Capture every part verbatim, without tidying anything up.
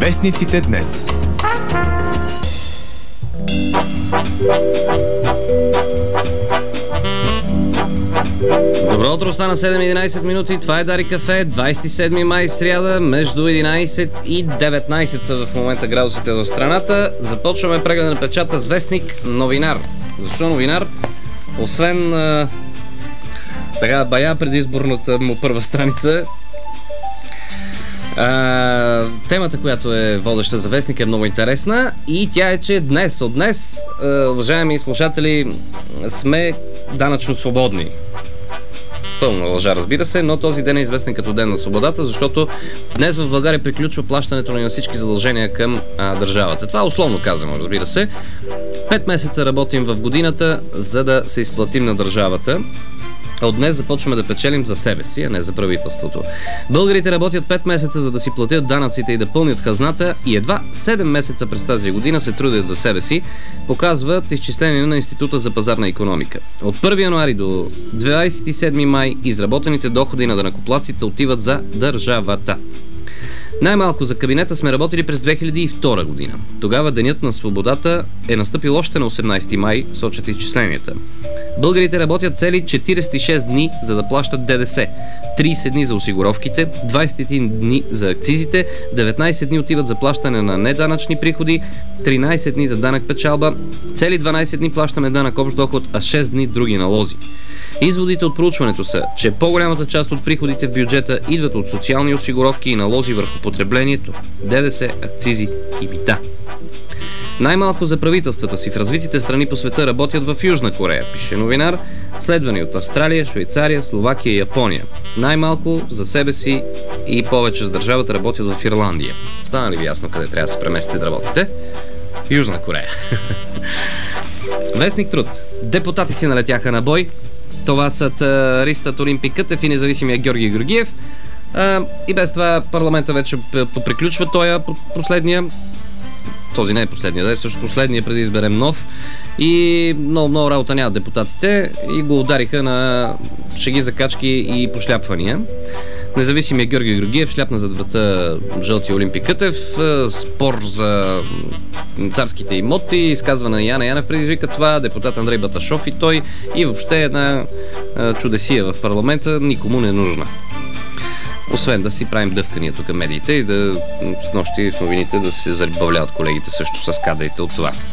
Вестниците днес. Добро утро, стана седем и единайсет минути. Това е Дарик Кафе, двайсет и седми май, сряда, между единайсет и деветнайсет са в момента градусите в страната. Започваме прегледа на печата с вестник Новинар. Защо Новинар? Освен а, така бая предизборната му първа страница, а, темата, която е водеща за вестник, е много интересна и тя е, че днес, от днес, а, уважаеми слушатели, сме данъчно свободни. Пълна лъжа, разбира се, но този ден е известен като Ден на свободата, защото днес в България приключва плащането на всички задължения към а, държавата. Това условно казано, разбира се. Пет месеца работим в годината, за да се изплатим на държавата. От днес започваме да печелим за себе си, а не за правителството. Българите работят пет месеца, за да си платят данъците и да пълнят хазната, и едва седем месеца през тази година се трудят за себе си, показват изчисления на Института за пазарна икономика. От първи януари до двайсет и седми май изработените доходи на данъкоплатците отиват за държавата. Най-малко за кабинета сме работили през две хиляди и втора година. Тогава денят на свободата е настъпил още на осемнайсети май, сочат изчисленията. Българите работят цели четирийсет и шест дни, за да плащат ДДС, трийсет дни за осигуровките, двайсет и един дни за акцизите, деветнайсет дни отиват за плащане на неданъчни приходи, тринайсет дни за данък печалба, цели дванайсет дни плащаме данък общ доход, а шест дни други налози. Изводите от проучването са, че по-голямата част от приходите в бюджета идват от социални осигуровки и налози върху потреблението, ДДС, акцизи и мита. Най-малко за правителствата си в развитите страни по света работят в Южна Корея, пише Новинар, следвани от Австралия, Швейцария, Словакия и Япония. Най-малко за себе си и повече за държавата работят в Ирландия. Стана ли ви ясно къде трябва да се преместите да работите? Южна Корея. Вестник Труд. Депутати си налетяха на бой. Това са Ристат Олимпик Кътев и независимия Георги Георгиев. А, и без това парламента вече поприключва тоя последния. Този не е последния, да е всъщност последния, преди изберем нов. И много, много работа нямат депутатите и го удариха на шеги, закачки и пошляпвания. Независимия Георги Георгиев шляпна зад врата жълтия Олимпик Кътев, спор за царските имоти, изказване на Яна Янев предизвика това, депутат Андрей Баташов и той, и въобще една чудесия в парламента, никому не е нужна. Освен да си правим дъвкания тук медиите и да с нощи в новините да се забавляват колегите също с кадрите от това.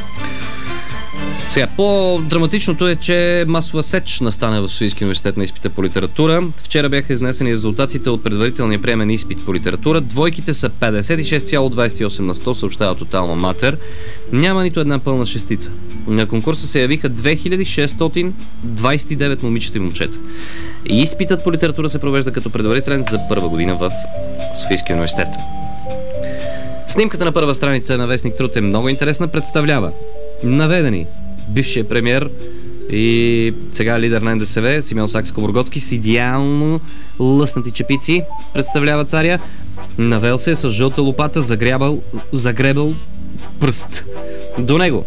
Сега, по-драматичното е, че масова сеч настана в Софийския университет на изпита по литература. Вчера бяха изнесени резултатите от предварителния приемен изпит по литература. Двойките са петдесет и шест цяло двайсет и осем на сто, съобщава Тоталма Матер. Няма нито една пълна шестица. На конкурса се явиха две хиляди шестстотин двайсет и девет момичета и момчета. И изпитът по литература се провежда като предварителен за първа година в Софийския университет. Снимката на първа страница на вестник Труд е много интересна. Представлява наведени бившия премиер и сега лидер на Н Д С В Симеон Сакскобургготски с идеално лъснати чепици представлява царя. Навел се с жълта лопата, загребал, загребал пръст до него.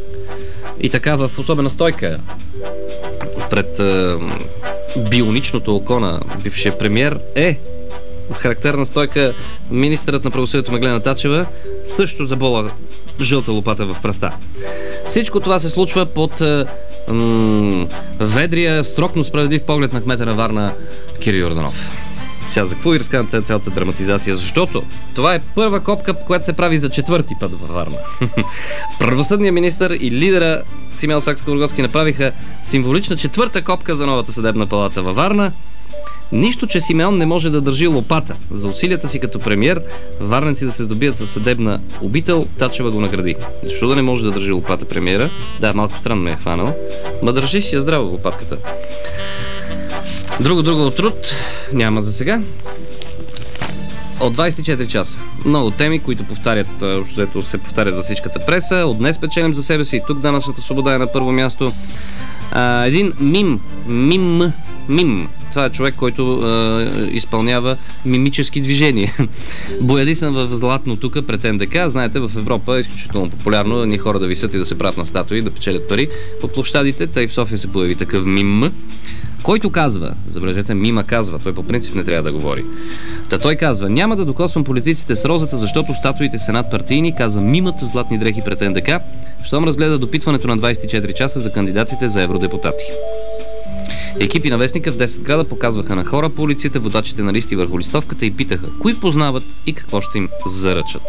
И така в особена стойка пред е, бионичното око на бившия премиер е в характерна стойка министърът на правосъдието Меглена Тачева, също забола жълта лопата в пръста. Всичко това се случва под е, м- ведрия, строг, но справедлив поглед на кмета на Варна Кирил Йорданов. Сега за какво ви разказвам цялата драматизация? Защото това е първа копка, която се прави за четвърти път във Варна. Правосъдният министър и лидера Симеон Сакскобургготски направиха символична четвърта копка за новата съдебна палата във Варна. Нищо, че Симеон не може да държи лопата. За усилията си като премиер, варненци да се здобият със съдебна обител, Тачева го награди. Защо да не може да държи лопата премиера? Да, малко странно ме е хванал. Ма държи си я здраво лопатката. Друго, друго от Труд няма за сега. От двайсет и четири часа. Много теми, които повтарят, защото се повтарят във всичката преса. От днес печелим за себе си и тук данъчната свобода е на първо място. А, един мим, мим, мим. Това е човек, който е, изпълнява мимически движения. Бояди съм в златно тук пред Н Д К. Знаете, в Европа е изключително популярно ни хора да висят и да се правят на статуи, да печелят пари по площадите. Тъй в София се появи такъв мим. който казва, забележете, Мима казва, той по принцип не трябва да говори. Та той казва, няма да докосвам политиците с розата, защото статуите са надпартийни, каза Мимата в златни дрехи пред Н Д К, щом разгледа допитването на двайсет и четири часа за кандидатите за евродепутати. Екипи на Вестника в десет града показваха на хора по улиците водачите на листи върху листовката и питаха, кои познават и какво ще им заръчат.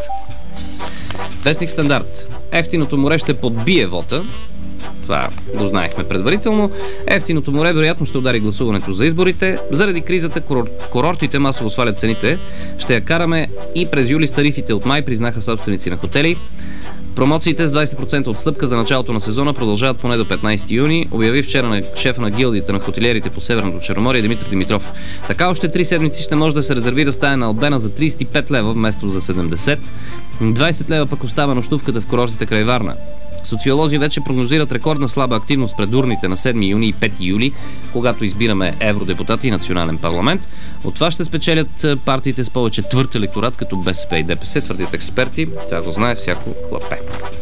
Вестник Стандарт. Ефтиното море ще подбие вота. Това го знаехме предварително. Ефтиното море вероятно ще удари гласуването за изборите. Заради кризата курортите масово свалят цените. Ще я караме и през юли с тарифите от май, признаха собственици на хотели. Промоциите с двайсет процента отстъпка за началото на сезона продължават поне до петнайсети юни, обяви вчера на шефа на гилдията на хотелиерите по Северното Черноморие Димитър Димитров. Така още три седмици ще може да се резервира стая на Албена за трийсет и пет лева вместо за седемдесет. двайсет лева пък остава нощувката в курортите край Варна. Социолози вече прогнозират рекордна слаба активност пред урните на седми юни и пети юли, когато избираме евродепутати и национален парламент. От това ще спечелят партиите с повече твърд електорат, като Б С П и Д П С, твърдят експерти. Това го знае всяко хлапе,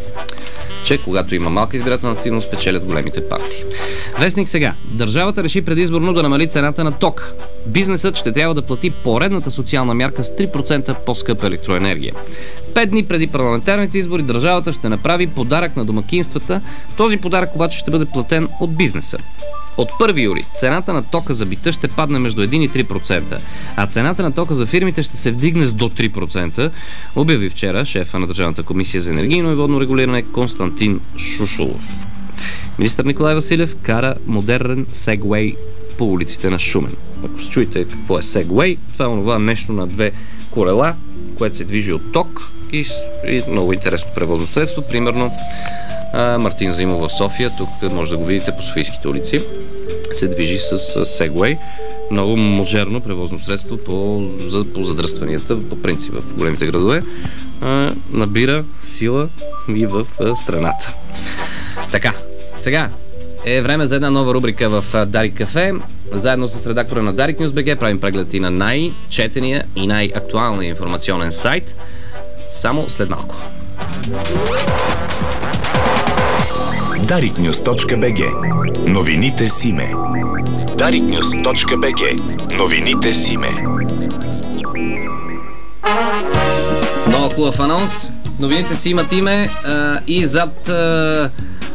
че когато има малка избирателна активност, спечелят големите партии. Вестник сега. Държавата реши предизборно да намали цената на тока. Бизнесът ще трябва да плати поредната социална мярка с три процента по-скъпа електроенергия. Пет дни преди парламентарните избори държавата ще направи подарък на домакинствата. Този подарък обаче ще бъде платен от бизнеса. От първи юли цената на тока за бита ще падне между един и три процента, а цената на тока за фирмите ще се вдигне с до три процента, обяви вчера шефа на Държавната комисия за енергийно и водно регулиране Константин Шушулов. Министър Николай Василев кара модерен сегуей по улиците на Шумен. Ако се чуете какво е сегуей, това е онова нещо на две колела, което се движи от ток и, и много интересно превозно средство. Примерно Мартин Заимов в София, тук може да го видите по софийските улици, се движи с сегуей. Много модерно превозно средство по, за, по задръстванията, по принцип в големите градове. А, набира сила и в а, страната. Така, сега е време за една нова рубрика в Дарик Кафе. Заедно с редактора на Дарик Нюз БГ правим преглед и на най-четения и най-актуалния информационен сайт. Само след малко. дарик нюз точка би джи. Новините с име. дарик нюз точка би джи. Новините с име. Много хубав анонс. Новините си имат име а, и зад а,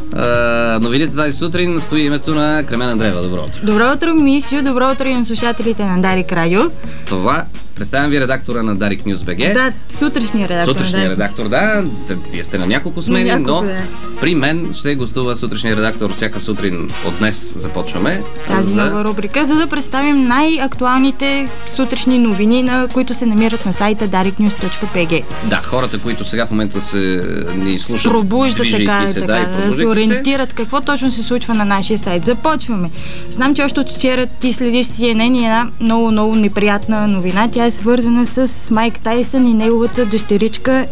а, новините тази сутрин стои името на Кремен Андреева. Добро утро. Добро утро, Мисио. Добро утро и на слушателите на Дарик Радио. Това представям ви редактора на Дарик Нюз БГ. Да, сутрешния редактор. Сутрешния редактор, да. Вие сте на няколко смени, на няколко, но да. При мен ще гостува сутрешния редактор всяка сутрин. От днес започваме тази за... нова рубрика, за да представим най-актуалните сутрешни новини, на които се намират на сайта дарик нюз точка би джи. Да, хората, които сега в момента се ни слушат, пробуждат така, се, така, да, да се ориентират се. Какво точно се случва на нашия сайт. Започваме. Знам, че още от вчера ти следиш Си Ен Ен и една много, много неприятна новина. Тя е свързана с Майк Тайсън и неговата дъщеричка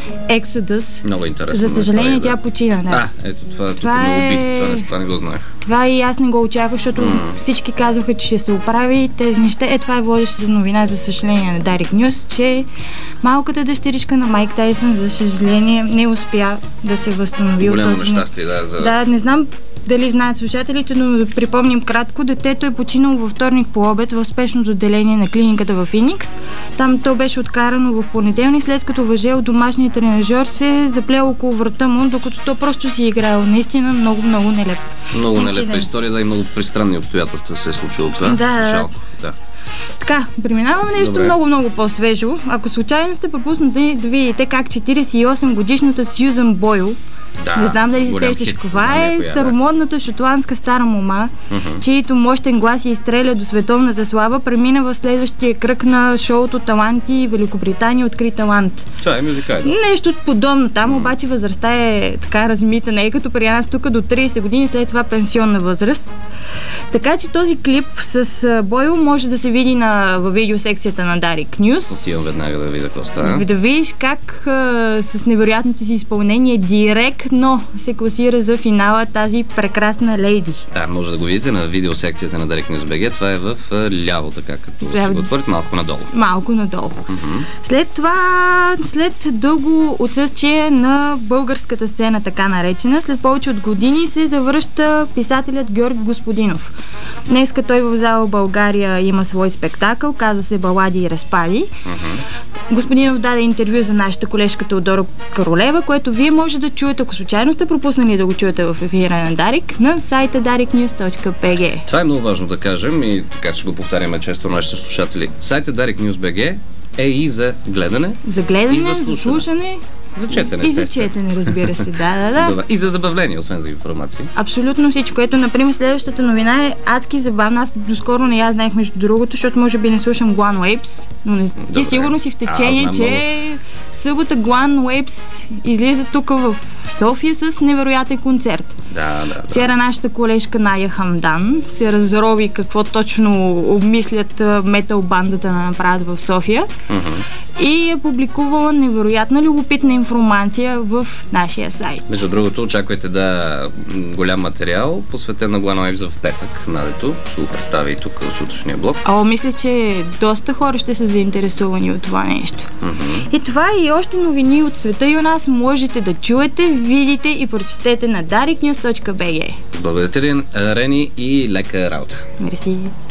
Ексодус. Много интересно. За съжаление, да. тя почина. Да. А, ето това, това е... е... Това, не, това не го знаех. Това и аз не го очаквах, защото mm. всички казваха, че ще се оправи тези неща. Е, това е водещата новина, за съжаление, на Дарик Нюз, че малката дъщеричка на Майк Тайсън, за съжаление, не успя да се възстанови. Голямо нещастие, да. За... Да, не знам дали знаят слушателите, но да припомним кратко. Детето е починало във вторник по обед в спешното отделение на клиниката в Феникс. Там то беше откарано в понеделник, след като въжел домашният тренажер се заплел около врата му, докато то просто си играел. Наистина много, много нелеп. Много нелепа история, да, и много пристранни обстоятелства се е случило това. Да. Жалко, да. Така, преминаваме нещо Добре. много, много по-свежо. Ако случайно сте пропуснати да видите как четирийсет и осем годишната Сюзан Бойл, да, не знам дали се сещаш, това е коя, старомодната шотландска стара мома, uh-huh. чието мощен глас я изстреля до световната слава, премина в следващия кръг на шоуто Таланти Великобритания откри талант. Това е мюзикал. Нещо подобно там, uh-huh. обаче възрастта е така размита, не е като при нас тук до трийсет години, след това пенсионна възраст. Така че този клип с Бойл може да се види на, във видеосекцията на Дарик Нюз. Отивам веднага да видя какво става. Да видиш как а, с невероятното си изпълнение директно се класира за финала тази прекрасна лейди. Да, може да го видите на видеосекцията на Дарик Нюз БГ. Това е в а, ляво, така като да, се го отворят малко надолу. Малко надолу. Uh-huh. След това, след дълго отсъствие на българската сцена, така наречена, след повече от години се завръща писателят Георги Господинов. Днеска той в зала България има свой спектакъл, казва се Балади и разпали. Uh-huh. Господинов даде интервю за нашата колежка Теодора Каролева, което вие може да чуете, ако случайно сте пропуснали да го чуете в ефира на Дарик, на сайта дарик нюз точка би джи. Това е много важно да кажем и така че го повтаряме често нашите слушатели. Сайта дарик нюз точка би джи е и за гледане, за гледане, и за слушане. За слушане. За четене, и за четене, разбира се, да, да, да. Добре. И за забавление, освен за информация. Абсолютно всичко. Ето, например, следващата новина е адски забавна. Аз доскоро не я знаех между другото, защото може би не слушам Guan Waves, но не... ти сигурно си в течение, а, че много. Събота Guan Waves излиза тук в София с невероятен концерт. Да, да, да. Вчера нашата колежка Ная Хамдан се разрови какво точно обмислят метал бандата да направят в София. Uh-huh. И е публикувала невероятна любопитна информация в нашия сайт. Между другото, очаквайте да голям материал, посветен на Guan Waves в петък, надето. Ще го представя и тук в сутрешния блог. О, мисля, че доста хора ще са заинтересувани от това нещо. Uh-huh. И това и още новини от света и у нас можете да чуете, видите и прочетете на дарик нюз точка би джи. Благодаря, Рени, и лека работа. Мерси.